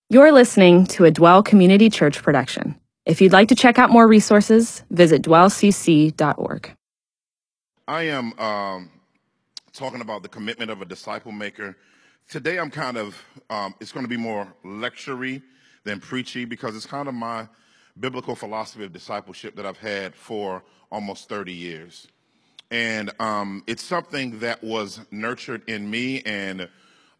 You're listening to a Dwell Community Church production. If you'd like to check out more resources, visit dwellcc.org. I am talking about the commitment of a disciple maker. Today I'm it's going to be more lecture-y than preachy because it's kind of my biblical philosophy of discipleship that I've had for almost 30 years. And it's something that was nurtured in me, and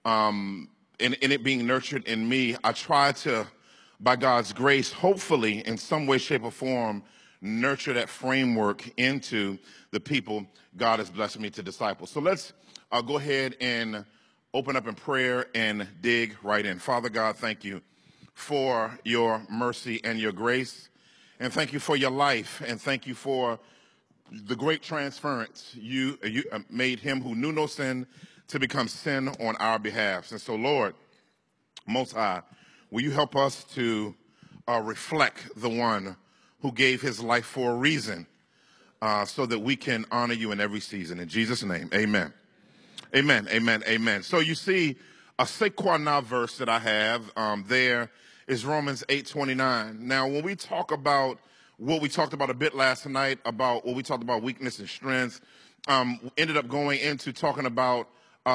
in it being nurtured in me, I try to, by God's grace, hopefully in some way, shape, or form, nurture that framework into the people God has blessed me to disciple. So let's go ahead and open up in prayer and dig right in. Father God, thank you for your mercy and your grace, and thank you for your life, and thank you for the great transference. You made him who knew no sin to become sin on our behalf. And so, Lord, Most High, will you help us to reflect the one who gave his life for a reason so that we can honor you in every season. In Jesus' name, amen. Amen, amen, amen. So you see, a Sequana verse that I have there is Romans 8:29. Now, when we talk about what we talked about a bit last night, about what we talked about weakness and strength, ended up going into talking about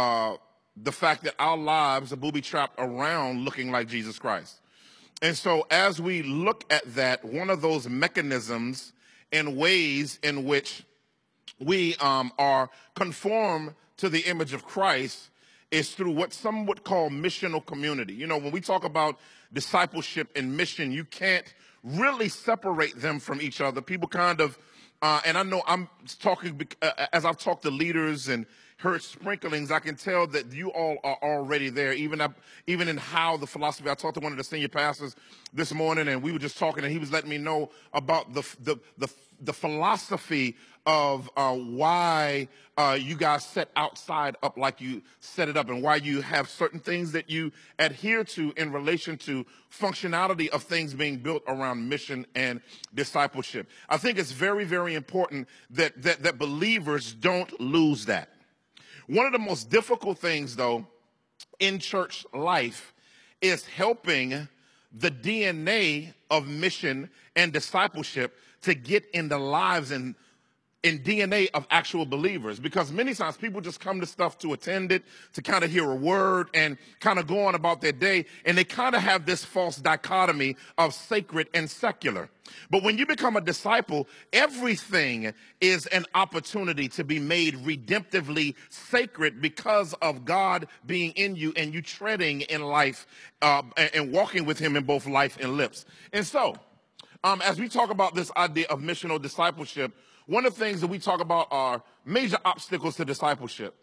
the fact that our lives are booby-trapped around looking like Jesus Christ. And so as we look at that, one of those mechanisms and ways in which we are conformed to the image of Christ is through what some would call missional community. You know, when we talk about discipleship and mission, you can't really separate them from each other. People kind of, and I know I'm talking, as I've talked to leaders and heard sprinklings, I can tell that you all are already there, even in how the philosophy. I talked to one of the senior pastors this morning, and we were just talking, and he was letting me know about the philosophy of why you guys set outside up like you set it up, and why you have certain things that you adhere to in relation to functionality of things being built around mission and discipleship. I think it's very, very important that believers don't lose that. One of the most difficult things, though, in church life is helping the DNA of mission and discipleship to get in the lives and in DNA of actual believers, because many times people just come to stuff to attend it, to kind of hear a word and kind of go on about their day, and they kind of have this false dichotomy of sacred and secular. But when you become a disciple, everything is an opportunity to be made redemptively sacred because of God being in you and you treading in life and walking with him in both life and lips. And so, as we talk about this idea of missional discipleship, one of the things that we talk about are major obstacles to discipleship.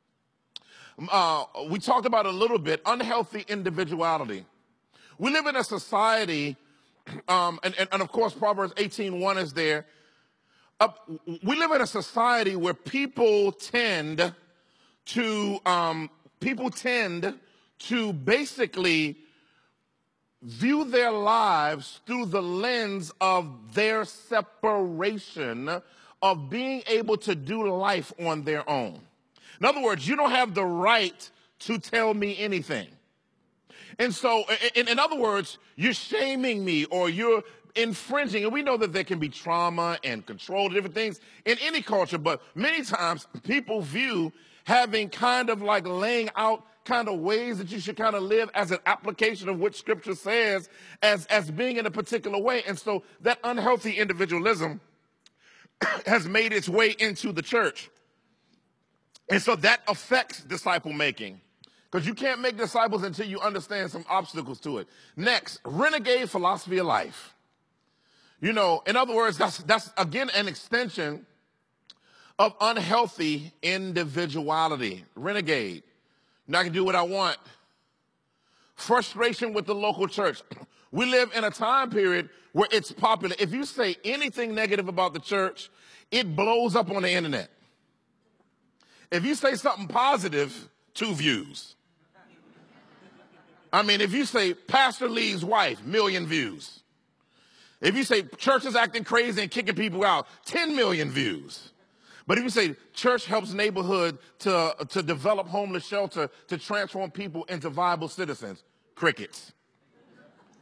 We talked about a little bit, unhealthy individuality. We live in a society, and of course Proverbs 18:1 is there. We live in a society where people tend to basically view their lives through the lens of their separation, of being able to do life on their own. In other words, you don't have the right to tell me anything. And so, in other words, you're shaming me or you're infringing. And we know that there can be trauma and control, different things in any culture, but many times people view having kind of like laying out kind of ways that you should kind of live as an application of what Scripture says as being in a particular way. And so that unhealthy individualism has made its way into the church. And so that affects disciple making, because you can't make disciples until you understand some obstacles to it. Next, renegade philosophy of life. You know, in other words, that's again an extension of unhealthy individuality. Renegade. Now I can do what I want. Frustration with the local church. We live in a time period where it's popular. If you say anything negative about the church, it blows up on the internet. If you say something positive, 2 views. I mean, if you say Pastor Lee's wife, 1 million views. If you say church is acting crazy and kicking people out, 10 million views. But if you say church helps neighborhood to develop homeless shelter, to transform people into viable citizens, crickets.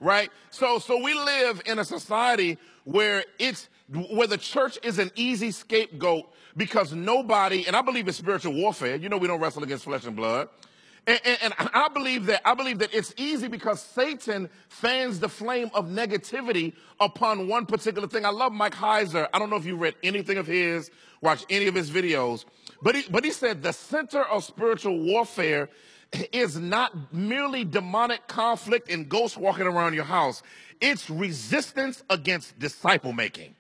right? So we live in a society where the church is an easy scapegoat because nobody, and I believe in spiritual warfare. You know, we don't wrestle against flesh and blood. And I believe that it's easy because Satan fans the flame of negativity upon one particular thing. I love Mike Heiser. I don't know if you read anything of his, watched any of his videos, but he said the center of spiritual warfare is not merely demonic conflict and ghosts walking around your house. It's resistance against disciple making.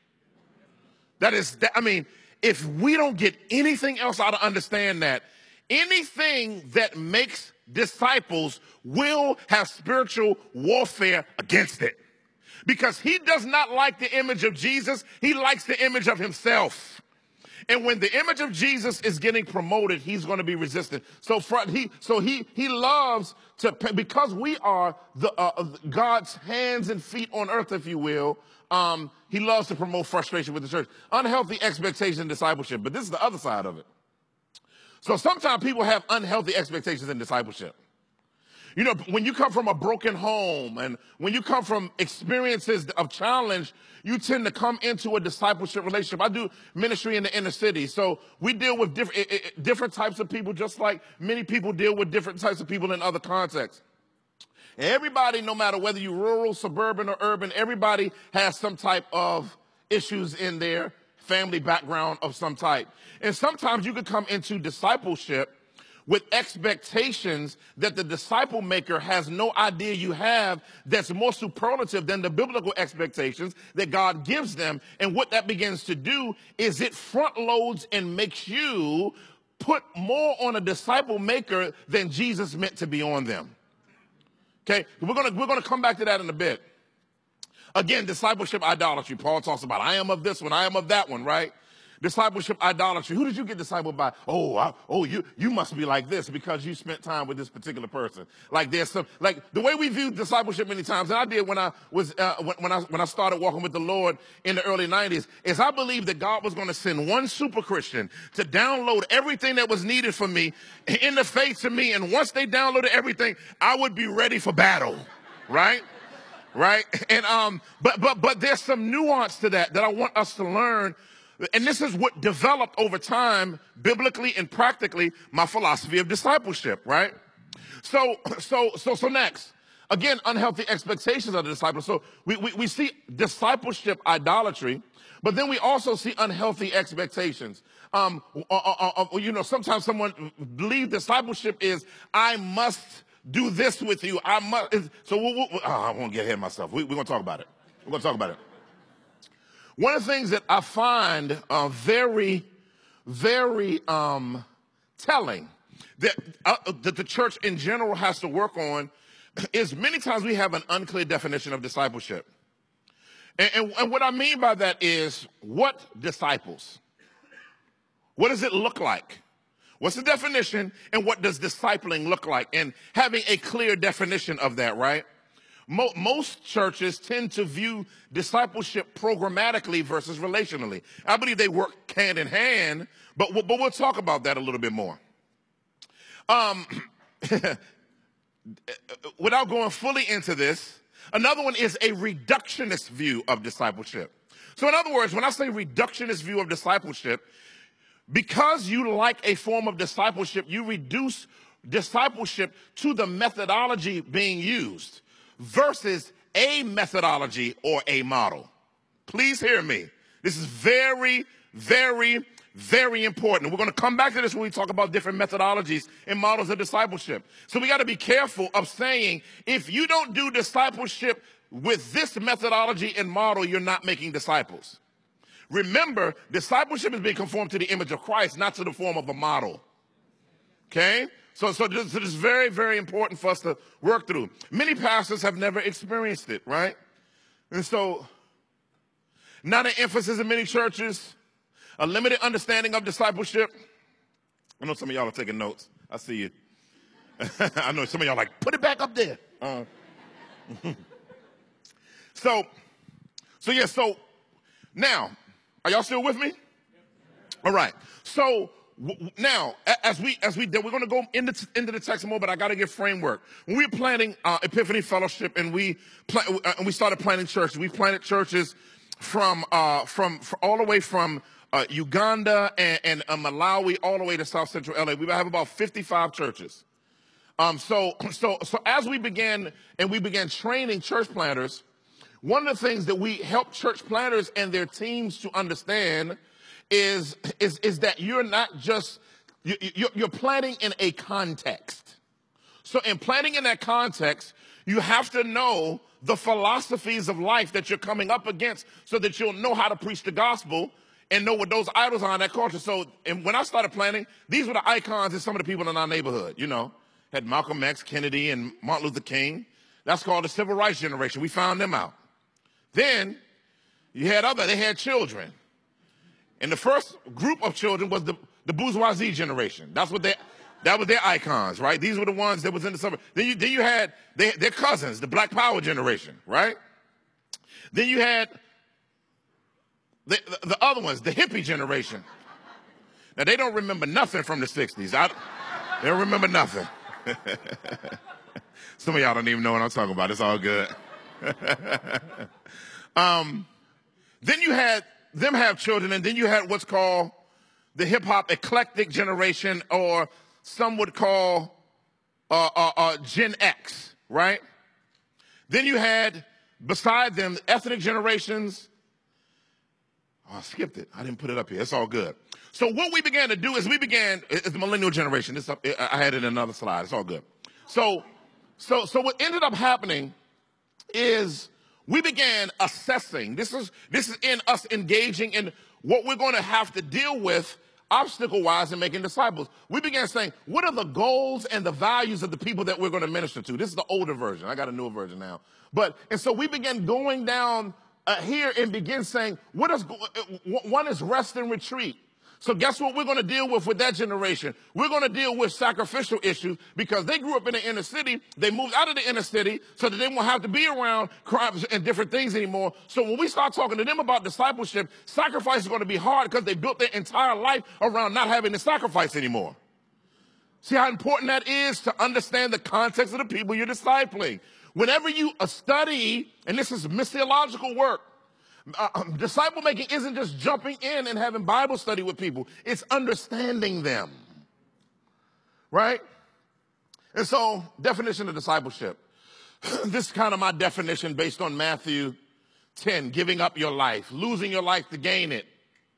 If we don't get anything else out to understand that, anything that makes disciples will have spiritual warfare against it. Because he does not like the image of Jesus, he likes the image of himself. And when the image of Jesus is getting promoted, he's going to be resistant. He loves to, because we are God's hands and feet on earth, if you will. He loves to promote frustration with the church, unhealthy expectation in discipleship. But this is the other side of it. So sometimes people have unhealthy expectations in discipleship. You know, when you come from a broken home and when you come from experiences of challenge, you tend to come into a discipleship relationship. I do ministry in the inner city, so we deal with different types of people, just like many people deal with different types of people in other contexts. Everybody, no matter whether you're rural, suburban, or urban, everybody has some type of issues in their family background of some type. And sometimes you could come into discipleship with expectations that the disciple maker has no idea you have, that's more superlative than the biblical expectations that God gives them. And what that begins to do is it front loads and makes you put more on a disciple maker than Jesus meant to be on them. Okay, we're gonna come back to that in a bit. Again, discipleship idolatry. Paul talks about, I am of this one, I am of that one, right? Discipleship idolatry. Who did you get discipled by? You must be like this because you spent time with this particular person. Like there's some, like the way we view discipleship many times, and I did when I was when I started walking with the Lord in the early 90s, is I believed that God was going to send one super Christian to download everything that was needed for me in the faith to me, and once they downloaded everything, I would be ready for battle, right? Right? And but there's some nuance to that I want us to learn. And this is what developed over time, biblically and practically, my philosophy of discipleship, right? So next, again, unhealthy expectations of the disciples. So we see discipleship idolatry, but then we also see unhealthy expectations. Sometimes someone believes discipleship is, I must do this with you. I must. I won't get ahead of myself. We're going to talk about it. We're going to talk about it. One of the things that I find very, very telling that the church in general has to work on is many times we have an unclear definition of discipleship. And what I mean by that is, what disciples? What does it look like? What's the definition, and what does discipling look like? And having a clear definition of that, right? Most churches tend to view discipleship programmatically versus relationally. I believe they work hand in hand, but we'll talk about that a little bit more. Without going fully into this, another one is a reductionist view of discipleship. So in other words, when I say reductionist view of discipleship, because you like a form of discipleship, you reduce discipleship to the methodology being used versus a methodology or a model. Please hear me. This is very, very, very important. We're going to come back to this when we talk about different methodologies and models of discipleship. So we got to be careful of saying, if you don't do discipleship with this methodology and model, you're not making disciples. Remember, discipleship is being conformed to the image of Christ, not to the form of a model. Okay? So this is very, very important for us to work through. Many pastors have never experienced it, right? And so, not an emphasis in many churches, a limited understanding of discipleship. I know some of y'all are taking notes. I see you. I know some of y'all are like, put it back up there. So now, are y'all still with me? All right. So Now, as we we're going to go into the text more, but I got to give framework. When we were planning Epiphany Fellowship, and we started planning churches, we planted churches from all the way from Uganda and Malawi all the way to South Central LA. We have about 55 churches. So as we began training church planters, one of the things that we help church planters and their teams to understand is that you're not just, you're planting in a context. So in planting in that context, you have to know the philosophies of life that you're coming up against so that you'll know how to preach the gospel and know what those idols are in that culture. So and when I started planning, these were the icons of some of the people in our neighborhood, you know. Had Malcolm X, Kennedy, and Martin Luther King. That's called the Civil Rights generation. We found them out. Then you had they had children. And the first group of children was the bourgeoisie generation. That was their icons, right? These were the ones that was in the suburbs. Then you had their cousins, the Black Power generation, right? Then you had the other ones, the hippie generation. Now, they don't remember nothing from the 60s. They don't remember nothing. Some of y'all don't even know what I'm talking about. It's all good. Then you had them have children, and then you had what's called the hip-hop eclectic generation, or some would call Gen X, right? Then you had, beside them, ethnic generations. Oh, I skipped it. I didn't put it up here. It's all good. So what we began to do is it's the millennial generation. I had it in another slide. It's all good. So what ended up happening is we began assessing. This is in us engaging in what we're going to have to deal with obstacle-wise in making disciples. We began saying, what are the goals and the values of the people that we're going to minister to? This is the older version. I got a newer version now. And so we began going down here and begin saying, one is rest and retreat. So guess what we're going to deal with that generation? We're going to deal with sacrificial issues because they grew up in the inner city. They moved out of the inner city so that they won't have to be around crimes and different things anymore. So when we start talking to them about discipleship, sacrifice is going to be hard because they built their entire life around not having to sacrifice anymore. See how important that is to understand the context of the people you're discipling. Whenever you study, and this is missiological work, disciple making isn't just jumping in and having Bible study with people. It's understanding them, right? And so, definition of discipleship. This is kind of my definition based on Matthew 10, giving up your life, losing your life to gain it.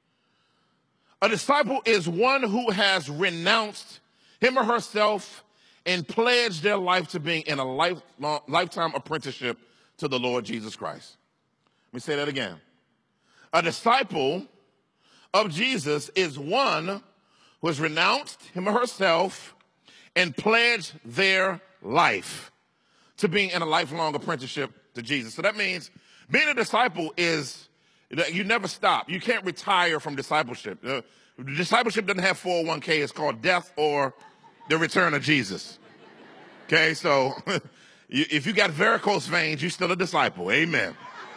A disciple is one who has renounced him or herself and pledged their life to being in a lifetime apprenticeship to the Lord Jesus Christ. Let me say that again. A disciple of Jesus is one who has renounced him or herself and pledged their life to being in a lifelong apprenticeship to Jesus. So that means being a disciple is that you never stop. You can't retire from discipleship. Discipleship doesn't have 401k. It's called death or the return of Jesus. Okay, so if you got varicose veins, you're still a disciple. Amen.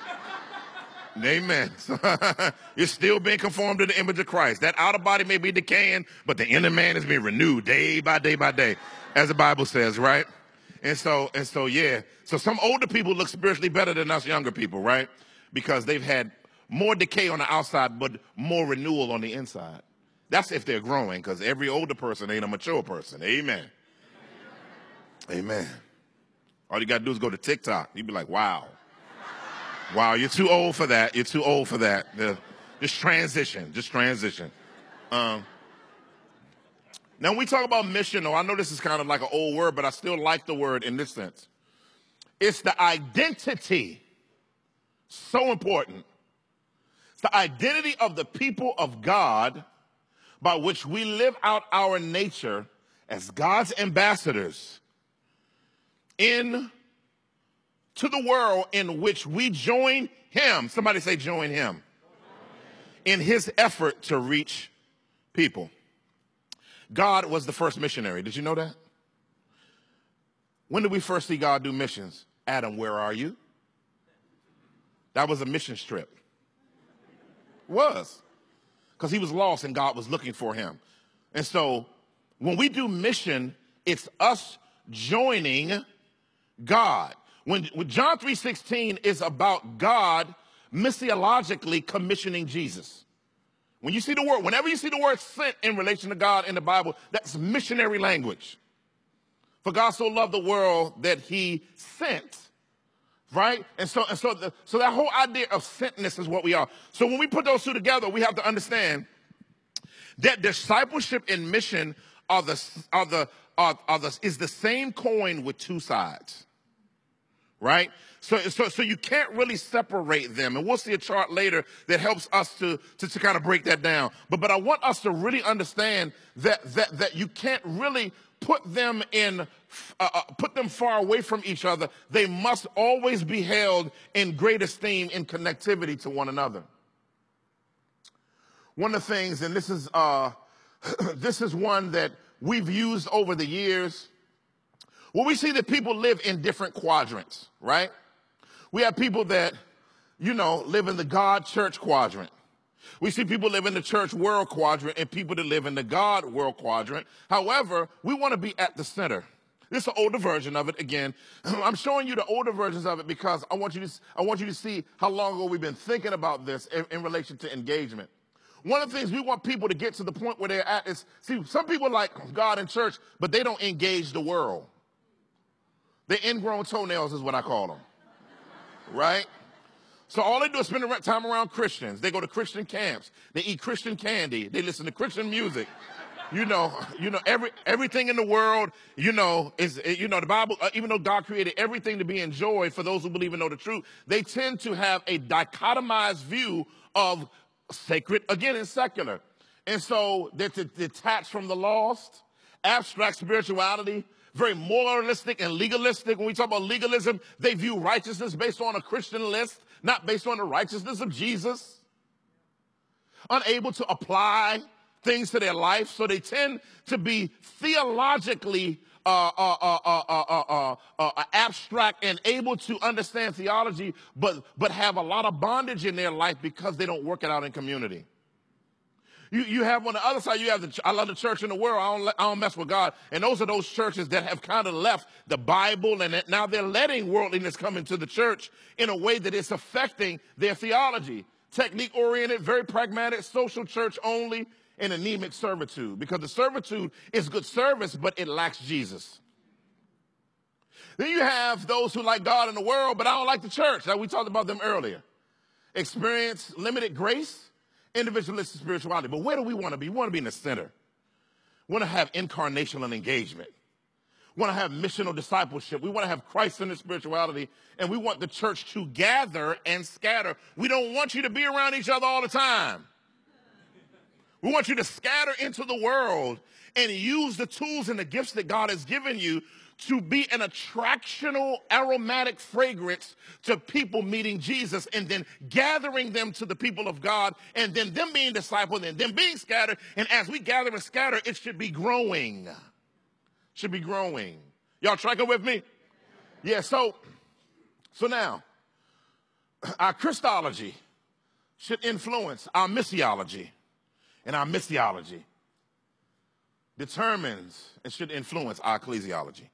Amen. You're still being conformed to the image of Christ. That outer body may be decaying, but the inner man is being renewed day by day by day, as the Bible says, right? And so, yeah. So some older people look spiritually better than us younger people, right? Because they've had more decay on the outside, but more renewal on the inside. That's if they're growing, because every older person ain't a mature person. Amen. Amen. All you got to do is go to TikTok. You'd be like, wow. Wow, you're too old for that. You're too old for that. Just transition. Now, when we talk about missional, I know this is kind of like an old word, but I still like the word in this sense. It's the identity. So important. It's the identity of the people of God by which we live out our nature as God's ambassadors to the world in which we join him. Somebody say join him. In his effort to reach people. God was the first missionary. Did you know that? When did we first see God do missions? Adam, where are you? That was a mission trip. It was. Because he was lost and God was looking for him. And so when we do mission, it's us joining God. When John 3:16 is about God missiologically commissioning Jesus. When you see the word, whenever you see the word sent in relation to God in the Bible, that's missionary language. For God so loved the world that he sent, right? And so that whole idea of sentness is what we are. So when we put those two together, we have to understand that discipleship and mission is the same coin with two sides. Right? So you can't really separate them. And we'll see a chart later that helps us to kind of break that down. But I want us to really understand that you can't really put them far away from each other. They must always be held in great esteem in connectivity to one another. One of the things, and this is this is one that we've used over the years. Well, we see that people live in different quadrants, right? We have people that, live in the God church quadrant. We see people live in the church world quadrant and people that live in the God world quadrant. However, we want to be at the center. This is an older version of it. Again, I'm showing you the older versions of it because I want you to see how long ago we've been thinking about this in relation to engagement. One of the things we want people to get to the point where they're at is, see, some people like God and church, but they don't engage the world. They're ingrown toenails is what I call them, right? So all they do is spend time around Christians. They go to Christian camps. They eat Christian candy. They listen to Christian music. Everything in the world, is the Bible, even though God created everything to be enjoyed for those who believe and know the truth, they tend to have a dichotomized view of sacred, again, and secular. And so they're detached from the lost, abstract spirituality, very moralistic and legalistic. When we talk about legalism, they view righteousness based on a Christian list, not based on the righteousness of Jesus. Unable to apply things to their life, so they tend to be theologically abstract and able to understand theology, but have a lot of bondage in their life because they don't work it out in community. You have on the other side, you have I love the church in the world. I don't mess with God. And those are those churches that have kind of left the Bible, and now they're letting worldliness come into the church in a way that it's affecting their theology. Technique-oriented, very pragmatic, social church only, and anemic servitude. Because the servitude is good service, but it lacks Jesus. Then you have those who like God in the world, but I don't like the church. Like we talked about them earlier. Experience limited grace, individualistic spirituality. But where do we want to be? We want to be in the center. We want to have incarnational engagement. We want to have missional discipleship. We want to have Christ-centered spirituality. And we want the church to gather and scatter. We don't want you to be around each other all the time. We want you to scatter into the world and use the tools and the gifts that God has given you to be an attractional, aromatic fragrance to people meeting Jesus, and then gathering them to the people of God, and then them being discipled, and them being scattered. And as we gather and scatter, it should be growing. Should be growing. Y'all tracking with me? Yeah, so now, our Christology should influence our missiology, and our missiology determines and should influence our ecclesiology.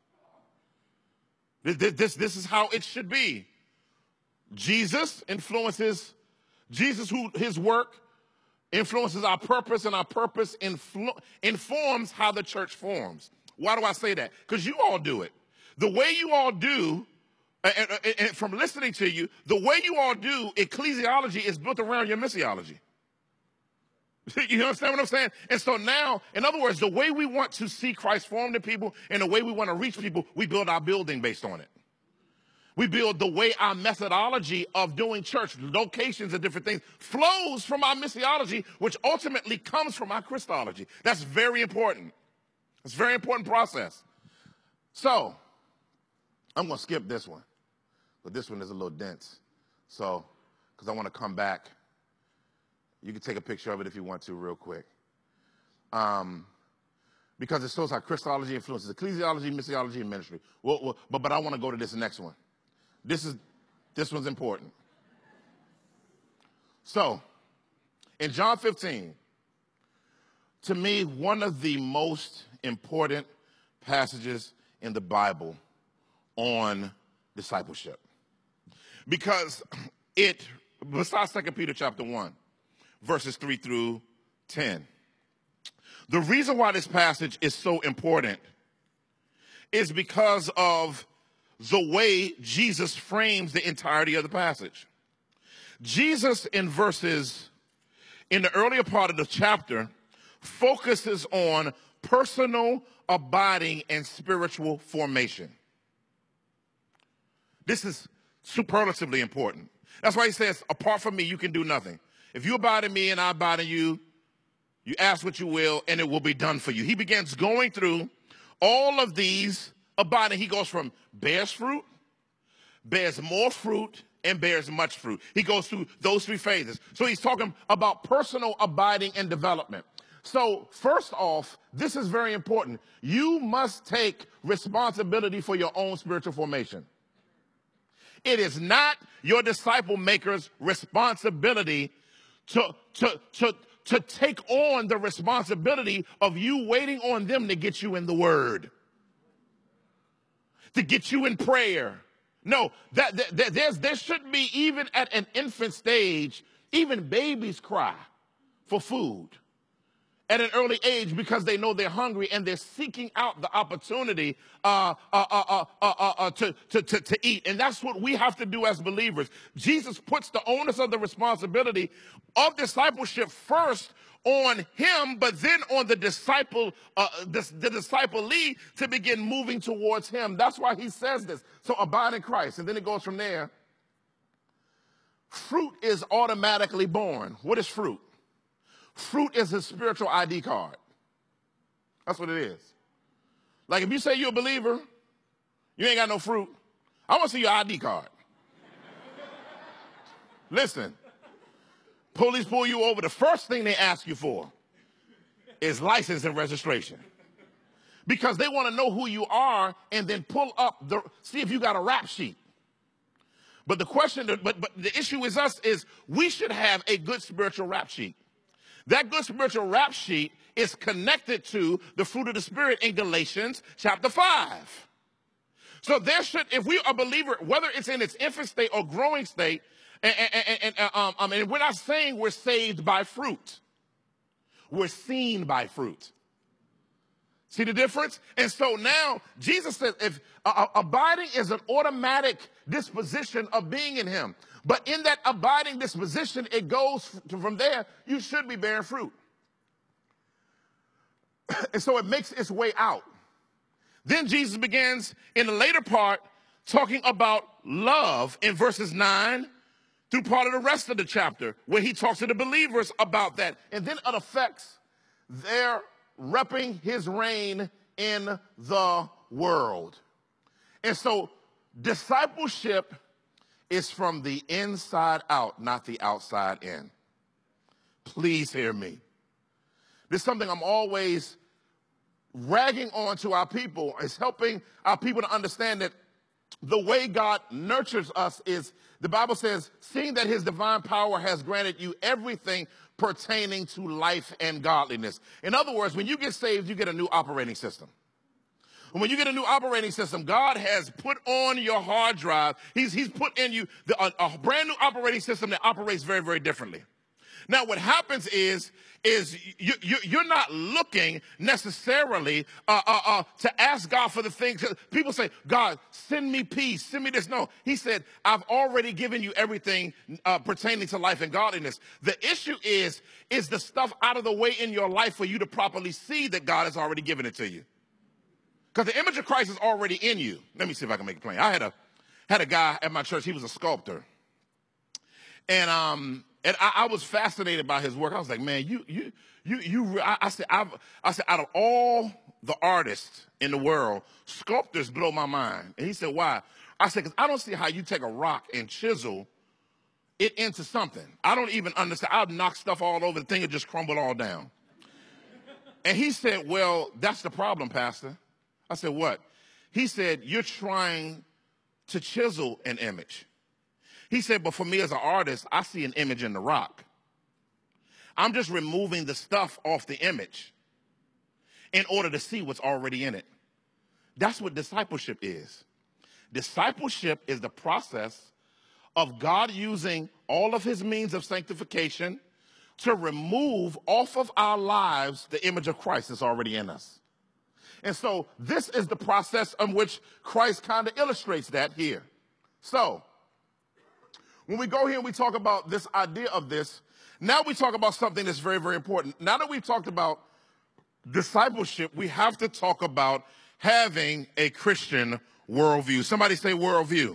This is how it should be. Jesus influences, his work influences our purpose, and our purpose informs how the church forms. Why do I say that? Because you all do it. The way you all do, and from listening to you, the way you all do ecclesiology is built around your missiology. You understand what I'm saying? And so now, in other words, the way we want to see Christ formed in people and the way we want to reach people, we build our building based on it. We build the way our methodology of doing church, locations and different things, flows from our missiology, which ultimately comes from our Christology. That's very important. It's a very important process. So, I'm going to skip this one. But this one is a little dense. So, because I want to come back. You can take a picture of it if you want to real quick. Because it shows how Christology influences ecclesiology, missiology, and ministry. But I want to go to this next one. This one's important. So, in John 15, to me, one of the most important passages in the Bible on discipleship. Because it, besides 2 Peter chapter 1, verses 3 through 10, the reason why this passage is so important is because of the way Jesus frames the entirety of the passage. Jesus, in the earlier part of the chapter, focuses on personal, abiding, and spiritual formation. This is superlatively important. That's why he says, apart from me, you can do nothing. If you abide in me and I abide in you, you ask what you will, and it will be done for you. He begins going through all of these abiding. He goes from bears fruit, bears more fruit, and bears much fruit. He goes through those three phases. So he's talking about personal abiding and development. So first off, this is very important. You must take responsibility for your own spiritual formation. It is not your disciple maker's responsibility to take on the responsibility of you waiting on them to get you in the word, to get you in prayer. No, there shouldn't be, even at an infant stage, even babies cry for food at an early age because they know they're hungry and they're seeking out the opportunity to eat. And that's what we have to do as believers. Jesus puts the onus of the responsibility of discipleship first on him, but then on the disciple, the disciplee, to begin moving towards him. That's why he says this. So abide in Christ. And then it goes from there. Fruit is automatically born. What is fruit? Fruit is a spiritual ID card. That's what it is. Like if you say you're a believer, you ain't got no fruit, I want to see your ID card. Listen, police pull you over, the first thing they ask you for is license and registration. Because they want to know who you are and then pull up, see if you got a rap sheet. But the question, but the issue with us is we should have a good spiritual rap sheet. That good spiritual rap sheet is connected to the fruit of the Spirit in Galatians chapter 5. So there should, if we are a believer, whether it's in its infant state or growing state, and we're not saying we're saved by fruit. We're seen by fruit. See the difference? And so now Jesus says if abiding is an automatic disposition of being in him. But in that abiding disposition, it goes from there, you should be bearing fruit. And so it makes its way out. Then Jesus begins in the later part talking about love in verses 9 through part of the rest of the chapter, where he talks to the believers about that. And then it affects their repping his reign in the world. And so discipleship is from the inside out, not the outside in. Please hear me. This is something I'm always ragging on to our people, is helping our people to understand that the way God nurtures us is, the Bible says, seeing that his divine power has granted you everything pertaining to life and godliness. In other words, when you get saved, you get a new operating system. When you get a new operating system, God has put on your hard drive, he's put in you a brand new operating system that operates very, very differently. Now, what happens is you're not looking necessarily to ask God for the things. People say, God, send me peace, send me this. No, he said, I've already given you everything pertaining to life and godliness. The issue is the stuff out of the way in your life for you to properly see that God has already given it to you. Because the image of Christ is already in you. Let me see if I can make it plain. I had a guy at my church. He was a sculptor. And I was fascinated by his work. I was like, man, I said, out of all the artists in the world, sculptors blow my mind. And he said, why? I said, because I don't see how you take a rock and chisel it into something. I don't even understand. I'd knock stuff all over. The thing would just crumble all down. And he said, well, that's the problem, Pastor. I said, what? He said, you're trying to chisel an image. He said, but for me as an artist, I see an image in the rock. I'm just removing the stuff off the image in order to see what's already in it. That's what discipleship is. Discipleship is the process of God using all of his means of sanctification to remove off of our lives the image of Christ that's already in us. And so this is the process in which Christ kind of illustrates that here. So when we go here and we talk about this idea of this, now we talk about something that's very, very important. Now that we've talked about discipleship, we have to talk about having a Christian worldview. Somebody say worldview.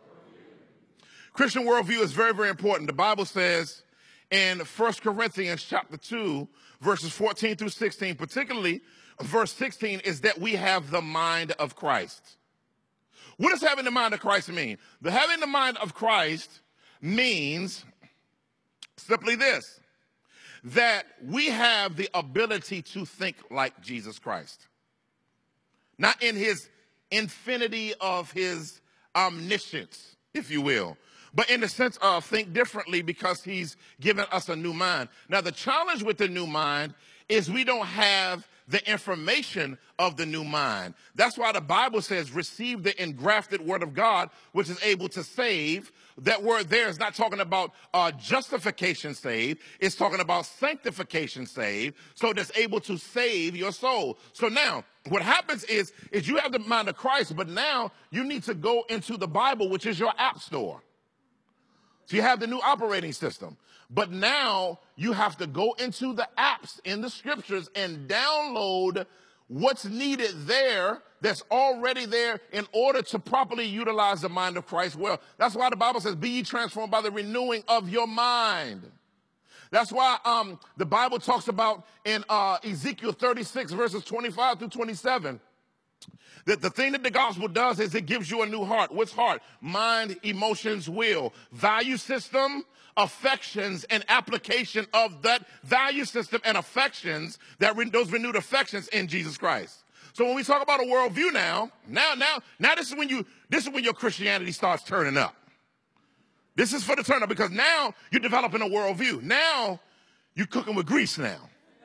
Christian worldview is very, very important. The Bible says in 1 Corinthians chapter 2, verses 14 through 16, particularly verse 16, is that we have the mind of Christ. What does having the mind of Christ mean? The having the mind of Christ means simply this, that we have the ability to think like Jesus Christ. Not in his infinity of his omniscience, if you will, but in the sense of think differently because he's given us a new mind. Now, the challenge with the new mind is we don't have the information of the new mind. That's why the Bible says, receive the engrafted word of God, which is able to save. That word there is not talking about justification save. It's talking about sanctification save. So that's able to save your soul. So now what happens is you have the mind of Christ, but now you need to go into the Bible, which is your app store. So you have the new operating system. But now you have to go into the apps in the scriptures and download what's needed there that's already there in order to properly utilize the mind of Christ well. That's why the Bible says, be ye transformed by the renewing of your mind. That's why the Bible talks about in Ezekiel 36, verses 25 through 27, that the thing that the gospel does is it gives you a new heart. What's heart? Mind, emotions, will, value system, affections, and application of that value system and affections, those renewed affections in Jesus Christ. So when we talk about a worldview now this is when your Christianity starts turning up. This is for the turn up because now you're developing a worldview. Now you're cooking with grease now.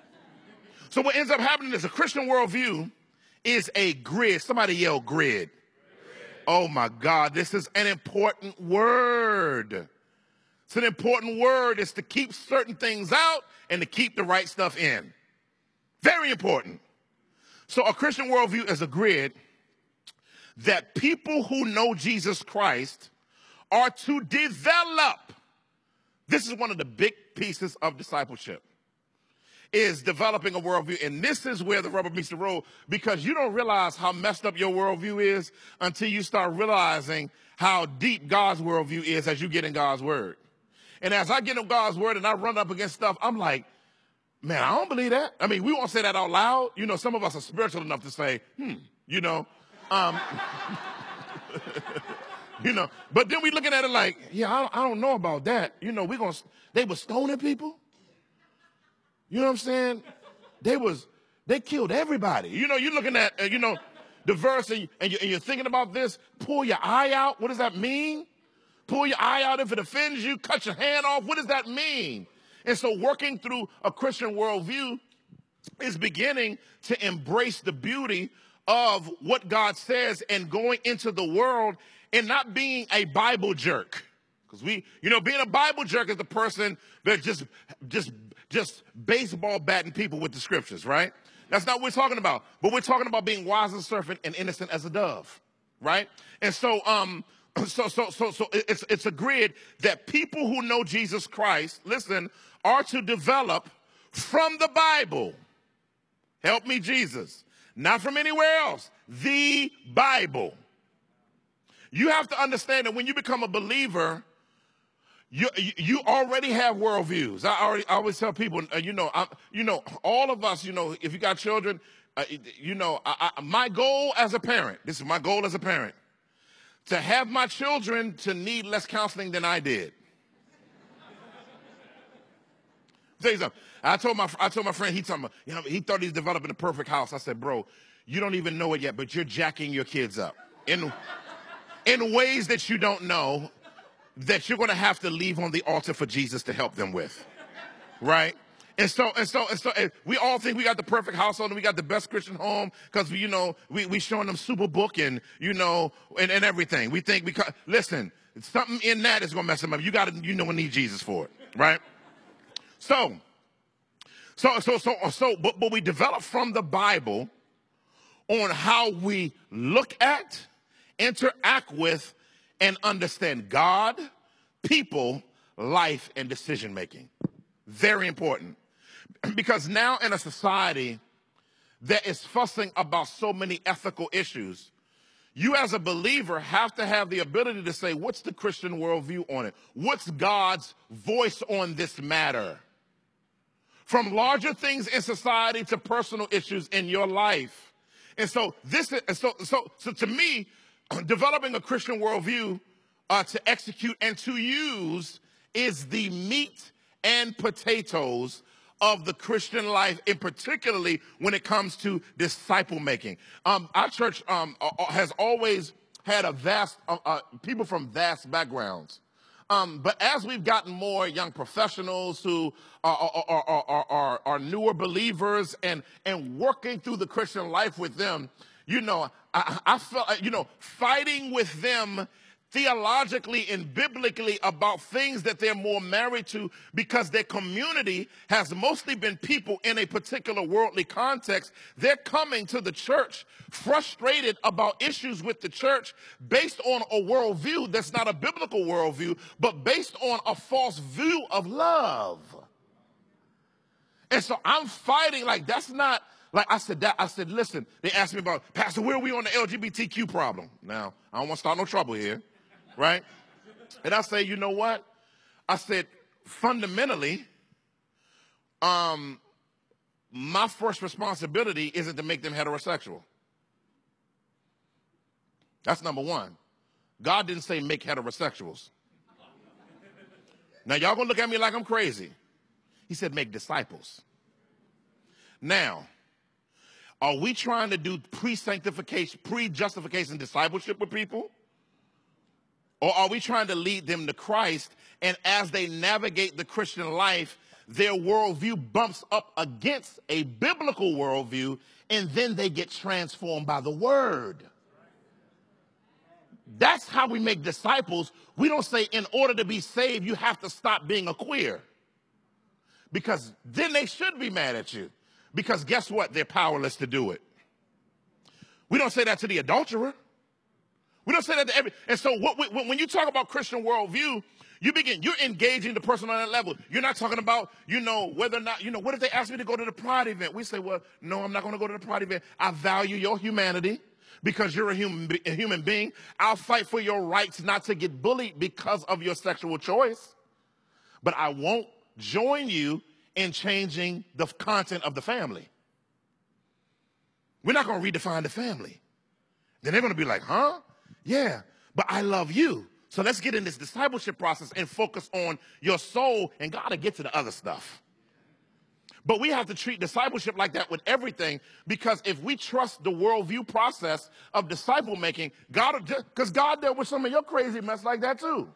So what ends up happening is a Christian worldview is a grid. Somebody yell grid. Oh my God, this is an important word. It's an important word. It's to keep certain things out and to keep the right stuff in. Very important. So a Christian worldview is a grid that people who know Jesus Christ are to develop. This is one of the big pieces of discipleship, is developing a worldview. And this is where the rubber meets the road, because you don't realize how messed up your worldview is until you start realizing how deep God's worldview is as you get in God's word. And as I get in God's word and I run up against stuff, I'm like, man, I don't believe that. I mean, we won't say that out loud. You know, some of us are spiritual enough to say, you know. You know, but then we looking at it like, yeah, I don't know about that. You know, they were stoning people. You know what I'm saying? They killed everybody. You know, you're looking at, the verse and you're thinking about this. Pull your eye out. What does that mean? Pull your eye out if it offends you. Cut your hand off. What does that mean? And so working through a Christian worldview is beginning to embrace the beauty of what God says and going into the world and not being a Bible jerk. Because being a Bible jerk is the person that just baseball batting people with the scriptures, right? That's not what we're talking about. But we're talking about being wise as a serpent and innocent as a dove, right? And so it's a grid that people who know Jesus Christ, listen, are to develop from the Bible. Help me, Jesus. Not from anywhere else. The Bible. You have to understand that when you become a believer, you already have worldviews. I always tell people, all of us, if you got children, my goal as a parent, this is my goal as a parent, to have my children to need less counseling than I did. Tell you something. I told my friend, he thought he was developing the perfect house. I said, bro, you don't even know it yet, but you're jacking your kids up in ways that you don't know, that you're going to have to leave on the altar for Jesus to help them with, right? And we all think we got the perfect household and we got the best Christian home because we showing them Superbook and and everything. We think listen, something in that is gonna mess them up. We need Jesus for it, right? But we develop from the Bible on how we look at, interact with, and understand God, people, life, and decision making. Very important. Because now in a society that is fussing about so many ethical issues, you as a believer have to have the ability to say, what's the Christian worldview on it? What's God's voice on this matter? From larger things in society to personal issues in your life. And so to me, developing a Christian worldview to execute and to use is the meat and potatoes of the Christian life, and particularly when it comes to disciple making. Our church has always had people from vast backgrounds. But as we've gotten more young professionals who are newer believers and working through the Christian life with them, I felt, fighting with them theologically and biblically about things that they're more married to because their community has mostly been people in a particular worldly context. They're coming to the church frustrated about issues with the church based on a worldview that's not a biblical worldview, but based on a false view of love. And so I'm fighting that's not, I said, listen, they asked me about, Pastor, where are we on the LGBTQ problem? Now, I don't want to start no trouble here. Right? And I say, you know what? I said, fundamentally, my first responsibility isn't to make them heterosexual. That's number one. God didn't say make heterosexuals. Now, y'all gonna look at me like I'm crazy. He said make disciples. Now, are we trying to do pre-sanctification, pre-justification discipleship with people? Or are we trying to lead them to Christ, and as they navigate the Christian life, their worldview bumps up against a biblical worldview, and then they get transformed by the word? That's how we make disciples. We don't say in order to be saved, you have to stop being a queer. Because then they should be mad at you. Because guess what? They're powerless to do it. We don't say that to the adulterer. We don't say that to every. And so when you talk about Christian worldview, you're engaging the person on that level. You're not talking about, whether or not, what if they ask me to go to the Pride event? We say, well, no, I'm not going to go to the Pride event. I value your humanity because you're a human being. I'll fight for your rights not to get bullied because of your sexual choice. But I won't join you in changing the content of the family. We're not going to redefine the family. Then they're going to be like, huh? Yeah, but I love you. So let's get in this discipleship process and focus on your soul, and God will get to the other stuff. But we have to treat discipleship like that with everything, because if we trust the worldview process of disciple making, because God dealt with some of your crazy mess like that too.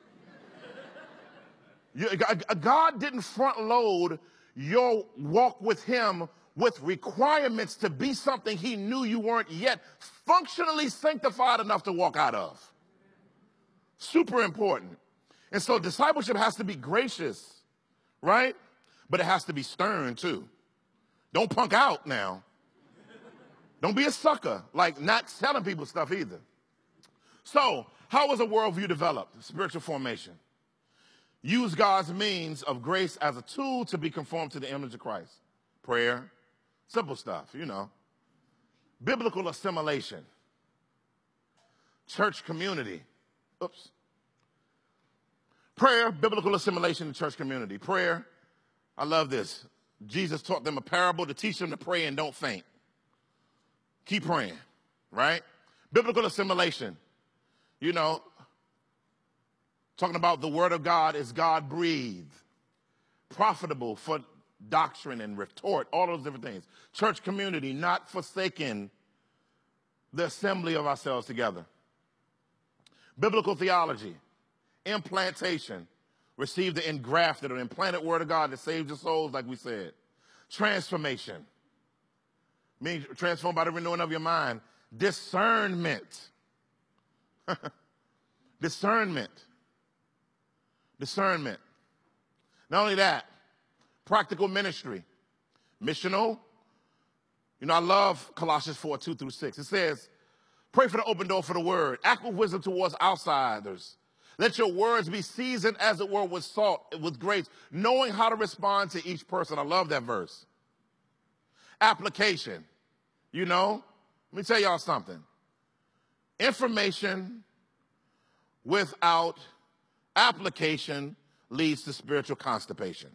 God didn't front load your walk with him with requirements to be something he knew you weren't yet functionally sanctified enough to walk out of. Super important. And so discipleship has to be gracious, right? But it has to be stern too. Don't punk out now. Don't be a sucker, not telling people stuff either. So how was a worldview developed? Spiritual formation. Use God's means of grace as a tool to be conformed to the image of Christ. Prayer. Simple stuff, Biblical assimilation. Church community. Prayer, biblical assimilation in church community. Prayer, I love this. Jesus taught them a parable to teach them to pray and don't faint. Keep praying, right? Biblical assimilation. Talking about the word of God is God-breathed, profitable for doctrine and retort, all those different things. Church community, not forsaking the assembly of ourselves together. Biblical theology, implantation, receive the engrafted or implanted word of God that saves your souls, like we said. Transformation. Means transformed by the renewing of your mind. Discernment. Discernment. Discernment. Not only that, practical ministry. Missional. You know, I love Colossians 4:2-6. It says, pray for the open door for the word. Act with wisdom towards outsiders. Let your words be seasoned, as it were, with salt, with grace, knowing how to respond to each person. I love that verse. Application. You know, let me tell y'all something. Information without application leads to spiritual constipation.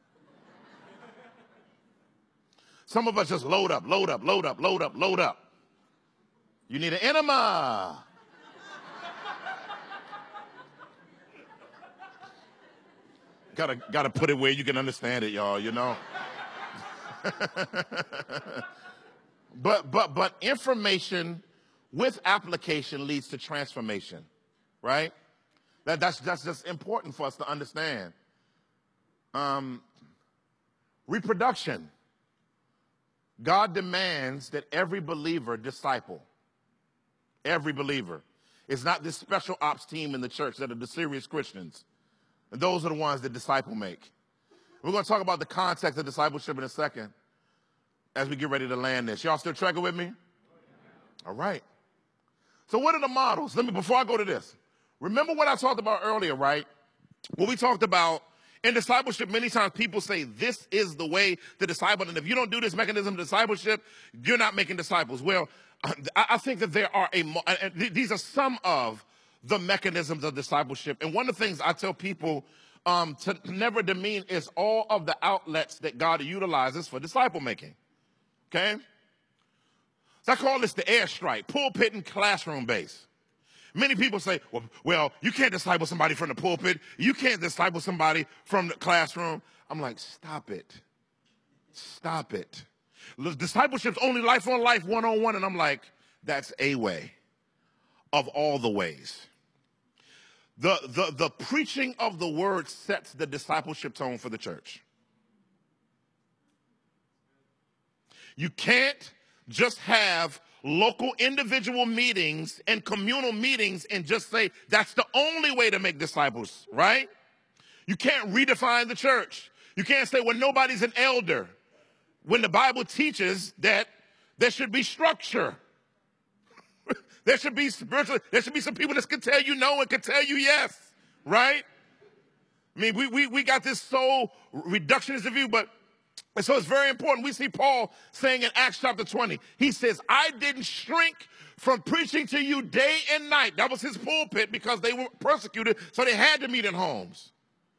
Some of us just load up, load up, load up, load up, load up. You need an enema. Gotta put it where you can understand it, y'all, you know. But information with application leads to transformation, right? That's just important for us to understand. Reproduction. God demands that every believer disciple. Every believer. It's not this special ops team in the church that are the serious Christians. And those are the ones that disciple make. We're going to talk about the context of discipleship in a second as we get ready to land this. Y'all still tracking with me? All right. So what are the models? Before I go to this, remember what I talked about earlier, right? What we talked about in discipleship, many times people say this is the way to disciple, and if you don't do this mechanism of discipleship, you're not making disciples. Well, I think that there are these are some of the mechanisms of discipleship. And one of the things I tell people to never demean is all of the outlets that God utilizes for disciple making. Okay? So I call this the airstrike, pulpit and classroom base. Many people say, well, you can't disciple somebody from the pulpit. You can't disciple somebody from the classroom. I'm like, stop it. Stop it. Discipleship's only life on life, one-on-one. And I'm like, that's a way of all the ways. The preaching of the word sets the discipleship tone for the church. You can't just have local individual meetings and communal meetings and just say that's the only way to make disciples, right? You can't redefine the church. You can't say, well, nobody's an elder, when the Bible teaches that there should be structure. There should be spiritual, there should be some people that can tell you no and can tell you yes, right? I mean, we got this so reductionist view, and so it's very important. We see Paul saying in Acts chapter 20, he says, I didn't shrink from preaching to you day and night. That was his pulpit because they were persecuted, so they had to meet in homes.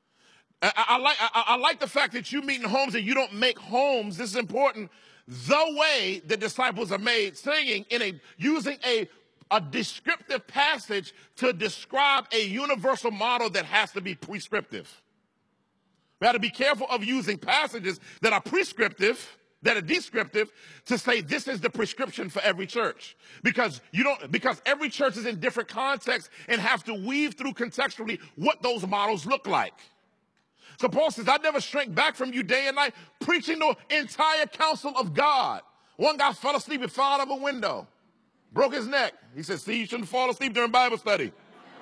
I like the fact that you meet in homes and you don't make homes. This is important. The way the disciples are made, using a descriptive passage to describe a universal model that has to be prescriptive. We have to be careful of using passages that are prescriptive, that are descriptive, to say this is the prescription for every church. Because every church is in different contexts and have to weave through contextually what those models look like. So Paul says, I never shrink back from you day and night, preaching the entire counsel of God. One guy fell asleep and fell out of a window, broke his neck. He said, see, you shouldn't fall asleep during Bible study.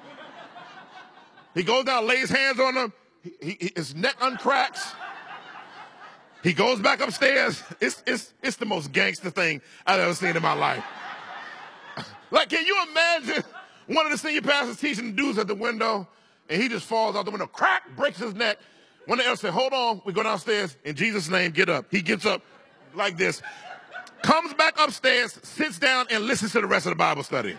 He goes down, lays hands on him. His neck uncracks. He goes back upstairs. It's the most gangster thing I've ever seen in my life. Like, can you imagine one of the senior pastors teaching the dudes at the window, and he just falls out the window, crack, breaks his neck. One of the elders said, hold on, we go downstairs. In Jesus' name, get up. He gets up like this, comes back upstairs, sits down, and listens to the rest of the Bible study.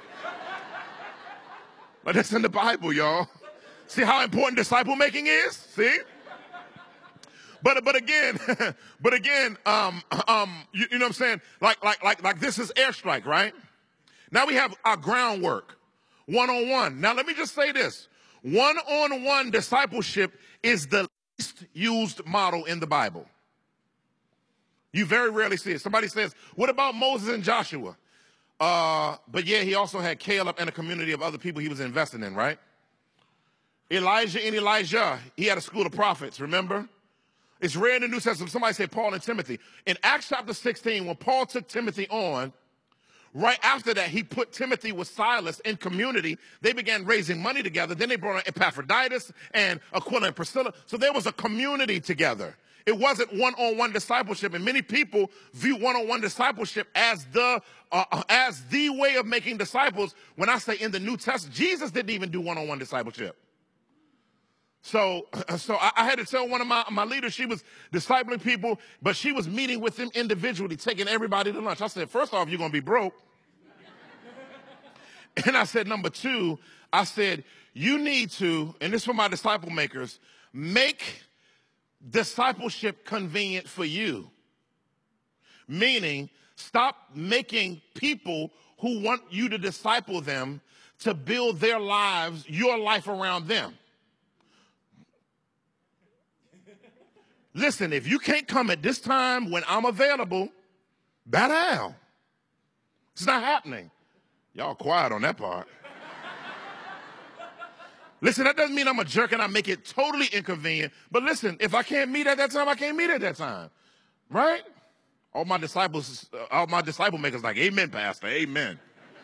But that's in the Bible, y'all. See how important disciple making is? See? But again, you know what I'm saying? Like this is airstrike, right? Now we have our groundwork, one-on-one. Now let me just say this. One-on-one discipleship is the least used model in the Bible. You very rarely see it. Somebody says, what about Moses and Joshua? But yeah, he also had Caleb and a community of other people he was investing in, right? Elijah and Elijah, he had a school of prophets, remember? It's rare in the New Testament. Somebody say Paul and Timothy. In Acts chapter 16, when Paul took Timothy on, right after that, he put Timothy with Silas in community. They began raising money together. Then they brought on Epaphroditus and Aquila and Priscilla. So there was a community together. It wasn't one-on-one discipleship, and many people view one-on-one discipleship as the way of making disciples. When I say in the New Testament, Jesus didn't even do one-on-one discipleship. So I had to tell one of my leaders, she was discipling people, but she was meeting with them individually, taking everybody to lunch. I said, first off, you're going to be broke. And I said, number two, I said, you need to, and this is for my disciple makers, make discipleship convenient for you. Meaning, stop making people who want you to disciple them to build their lives, your life around them. Listen, if you can't come at this time when I'm available, bow down. It's not happening. Y'all quiet on that part. Listen, that doesn't mean I'm a jerk and I make it totally inconvenient. But listen, if I can't meet at that time, I can't meet at that time. Right? All my disciple makers like, amen, Pastor, amen.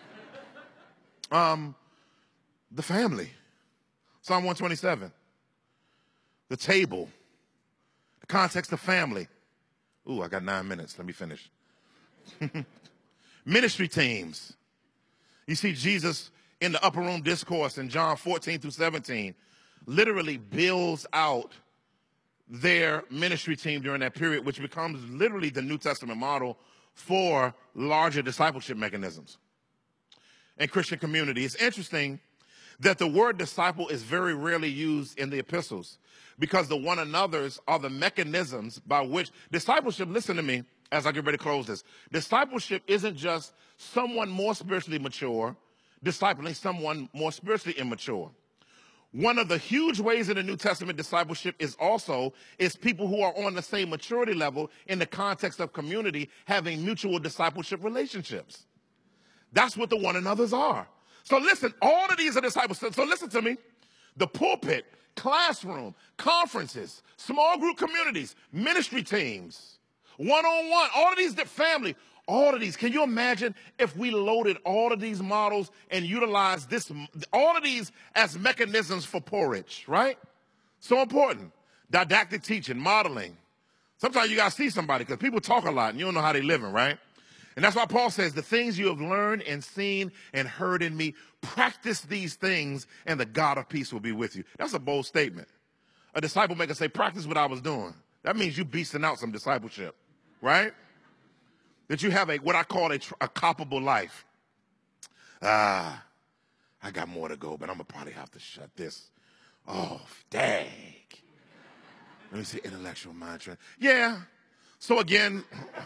The family. Psalm 127. The table. The context of family. Ooh, I got 9 minutes. Let me finish. Ministry teams. You see Jesus in the upper room discourse in John 14 through 17 literally builds out their ministry team during that period, which becomes literally the New Testament model for larger discipleship mechanisms in Christian community. It's interesting that the word disciple is very rarely used in the epistles because the one another's are the mechanisms by which discipleship, listen to me as I get ready to close this, discipleship isn't just someone more spiritually mature discipling someone more spiritually immature. One of the huge ways in the New Testament discipleship is people who are on the same maturity level in the context of community having mutual discipleship relationships. That's what the one another's are. So listen, all of these are disciples. So listen to me. The pulpit, classroom, conferences, small group communities, ministry teams, one-on-one, all of these, family, all of these. Can you imagine if we loaded all of these models and utilized all of these as mechanisms for porridge, right? So important. Didactic teaching, modeling. Sometimes you got to see somebody because people talk a lot and you don't know how they're living, right? And that's why Paul says, the things you have learned and seen and heard in me, practice these things and the God of peace will be with you. That's a bold statement. A disciple maker say, practice what I was doing. That means you beasting out some discipleship, right? That you have what I call a coppable life. I got more to go, but I'm going to probably have to shut this. Oh, dang. Let me see, intellectual mind trend. Yeah. So again,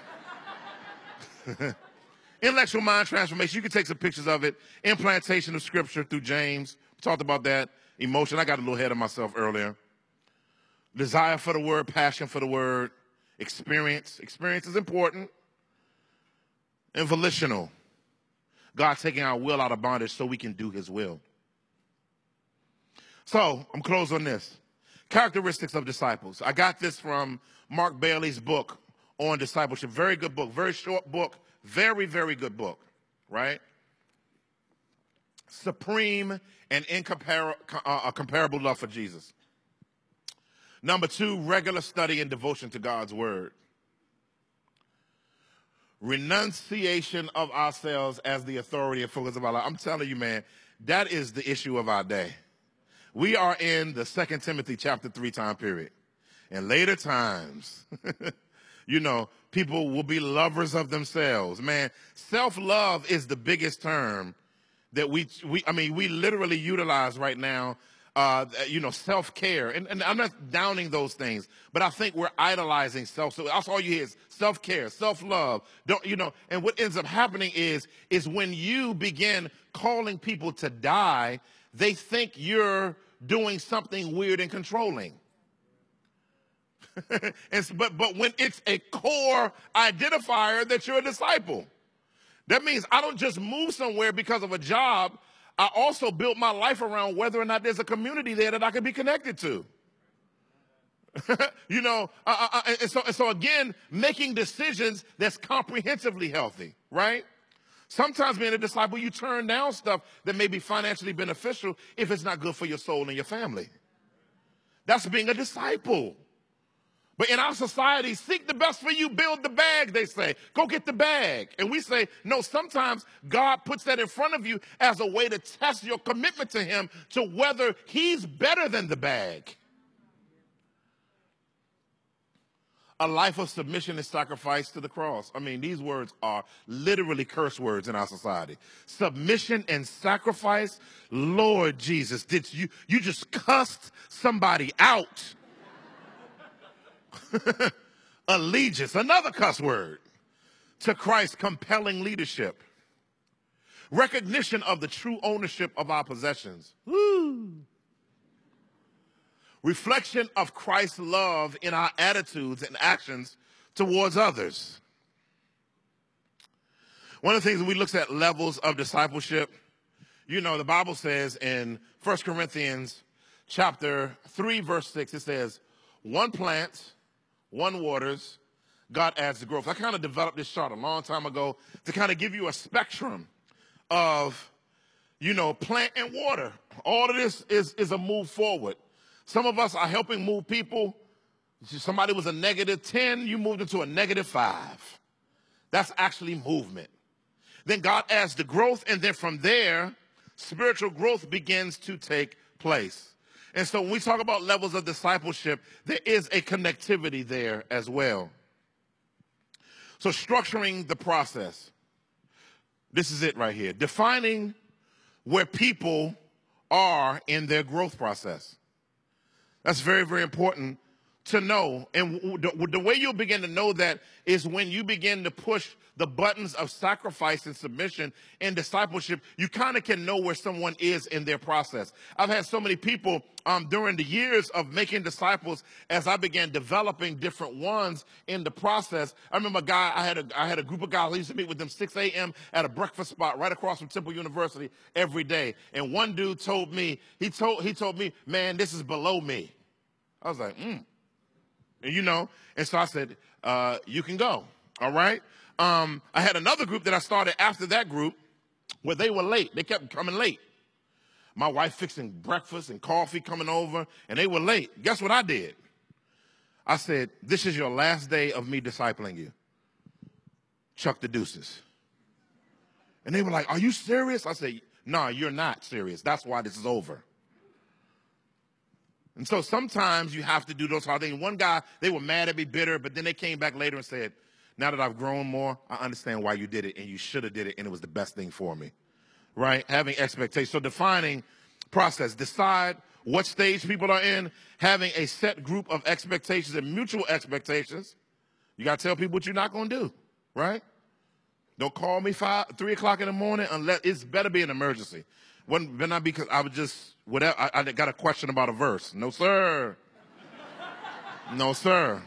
intellectual mind transformation. You can take some pictures of it. Implantation of scripture through James. We talked about that. Emotion. I got a little ahead of myself earlier. Desire for the word, passion for the word. Experience. Experience is important. And volitional. God taking our will out of bondage so we can do his will. So, I'm closing on this. Characteristics of disciples. I got this from Mark Bailey's book on discipleship. Very good book. Very short book. Very, very good book. Right? Supreme and comparable love for Jesus. Number 2, regular study and devotion to God's word. Renunciation of ourselves as the authority and focus of our life. I'm telling you, man, that is the issue of our day. We are in the 2 Timothy chapter 3 time period. In later times, people will be lovers of themselves. Man, self-love is the biggest term that we literally utilize right now. Self-care. And I'm not downing those things, but I think we're idolizing self. So that's all you hear is self-care, self-love. And what ends up happening is when you begin calling people to die, they think you're doing something weird and controlling. But when it's a core identifier that you're a disciple, that means I don't just move somewhere because of a job. I also built my life around whether or not there's a community there that I can be connected to. And so again, making decisions that's comprehensively healthy, right? Sometimes being a disciple, you turn down stuff that may be financially beneficial if it's not good for your soul and your family. That's being a disciple. But in our society, seek the best for you, build the bag, they say. Go get the bag. And we say, no, sometimes God puts that in front of you as a way to test your commitment to him, to whether he's better than the bag. A life of submission and sacrifice to the cross. I mean, these words are literally curse words in our society. Submission and sacrifice. Lord Jesus, did you just cussed somebody out? Allegiance, another cuss word. To Christ, compelling leadership. Recognition of the true ownership of our possessions. Woo. Reflection of Christ's love in our attitudes and actions towards others. One of the things we look at levels of discipleship, the Bible says in 1 Corinthians chapter 3, verse 6, it says, one plants, one waters, God adds the growth. I kind of developed this chart a long time ago to kind of give you a spectrum of, plant and water. All of this is a move forward. Some of us are helping move people. Somebody was a -10, you moved into a -5. That's actually movement. Then God adds the growth, and then from there, spiritual growth begins to take place. And so when we talk about levels of discipleship, there is a connectivity there as well. So structuring the process. This is it right here. Defining where people are in their growth process. That's very, very important to know. And the way you'll begin to know that is when you begin to push the buttons of sacrifice and submission and discipleship. You kind of can know where someone is in their process. I've had so many people during the years of making disciples, as I began developing different ones in the process. I remember a guy, I had a group of guys. I used to meet with them 6 a.m. at a breakfast spot right across from Temple University every day. And one dude told me, he told me, man, this is below me. I was like, And so I said, you can go. All right. I had another group that I started after that group where they were late. They kept coming late. My wife fixing breakfast and coffee coming over, and they were late. Guess what I did? I said, this is your last day of me discipling you. Chuck the deuces. And they were like, are you serious? I said, no, you're not serious. That's why this is over. And so sometimes you have to do those hard things. One guy, they were mad at me, bitter, but then they came back later and said, now that I've grown more, I understand why you did it, and you should have did it, and it was the best thing for me, right? Having expectations. So defining process. Decide what stage people are in, having a set group of expectations and mutual expectations. You got to tell people what you're not going to do, right? Don't call me 3 o'clock in the morning unless it's better be an emergency. Wouldn't not because I was just, whatever, I got a question about a verse. No, sir. No, sir.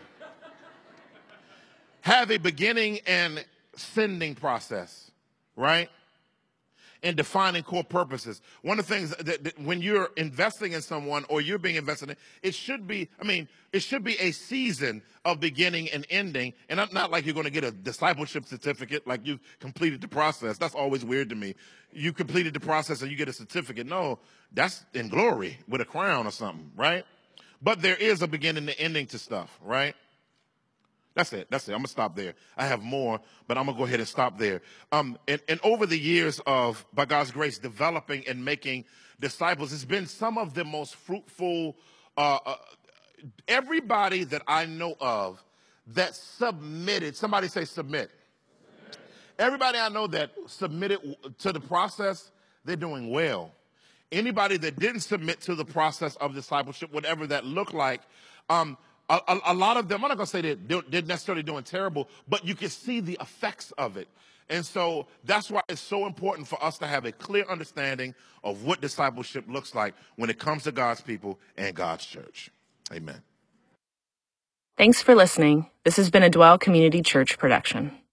Have a beginning and sending process, right? And defining core purposes. One of the things that when you're investing in someone or you're being invested in, it should be a season of beginning and ending. And not like you're going to get a discipleship certificate, like you've completed the process. That's always weird to me. You completed the process and you get a certificate. No, that's in glory with a crown or something, right? But there is a beginning and ending to stuff, right? That's it. I'm going to stop there. I have more, but I'm going to go ahead and stop there. And over the years of, by God's grace, developing and making disciples, it's been some of the most fruitful, everybody that I know of that submitted, somebody say submit. Everybody I know that submitted to the process, they're doing well. Anybody that didn't submit to the process of discipleship, whatever that looked like, a lot of them, I'm not going to say they're necessarily doing terrible, but you can see the effects of it. And so that's why it's so important for us to have a clear understanding of what discipleship looks like when it comes to God's people and God's church. Amen. Thanks for listening. This has been a Dwell Community Church production.